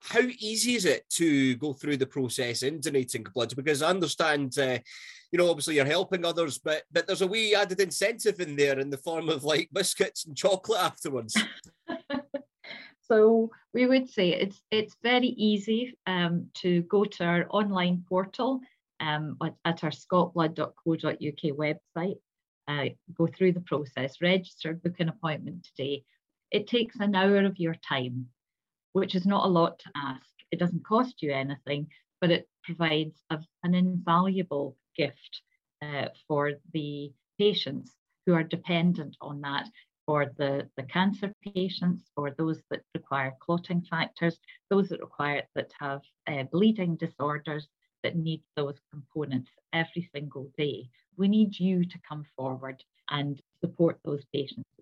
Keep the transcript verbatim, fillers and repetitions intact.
how easy is it to go through the process in donating blood? Because I understand, uh, you know, obviously you're helping others, but but there's a wee added incentive in there in the form of like biscuits and chocolate afterwards. So we would say it's it's very easy um, to go to our online portal um, at, at our scott blood dot co dot U K website, uh, go through the process, register, book an appointment today. It takes an hour of your time, which is not a lot to ask. It doesn't cost you anything, but it provides a, an invaluable gift uh, for the patients who are dependent on that, for the, the cancer patients, for those that require clotting factors, those that require that have uh, bleeding disorders that need those components every single day. We need you to come forward and support those patients.